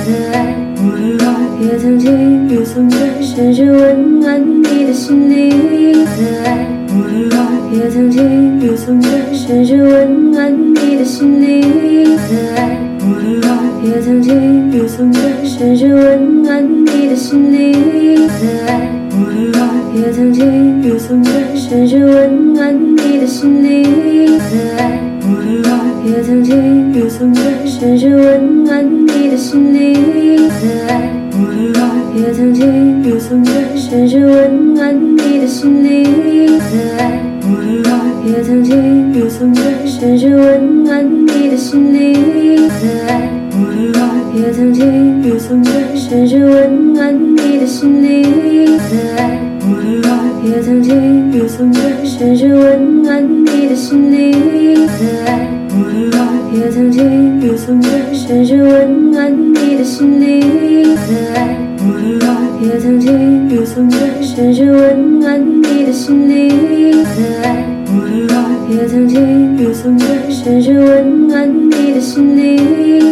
的爱，我的爱，也曾经雨送着，深深温暖你的心里。我的爱，我的爱，也曾经雨送着，深深温暖你的心里。我的爱，我的爱，也曾经雨送着，深深温暖你的心里。我的爱，我的爱，也曾经雨送着，深深温暖你的心里。我的爱，我的爱，也曾经雨送着，深深温暖你的心里。我的爱，我的爱，也曾经雨送着，深深温暖你的心里。我的爱，我的爱，也曾经雨送着，深深温暖你的心里。我的爱，我的爱，也曾经雨送着，深深温暖你的心里。我的爱，我的爱，也曾经雨送着，深深温暖你的心里。我的爱，我的爱，也曾经雨送着，深深温暖你的心里。我的爱，我的爱，也曾经雨送着，深深温暖你的心里。我的爱，我的爱，也曾经雨送着，深深温暖你的心里。